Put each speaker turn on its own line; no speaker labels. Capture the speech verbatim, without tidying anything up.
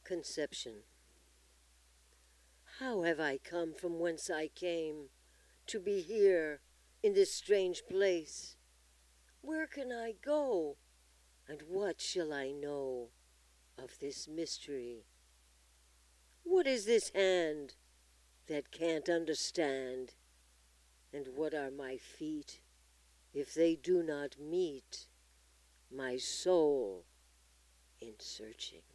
Conception. How have I come from whence I came, to be here in this strange place? Where can I go, and what shall I know of this mystery? What is this hand that can't understand? And what are my feet if they do not meet my soul in searching?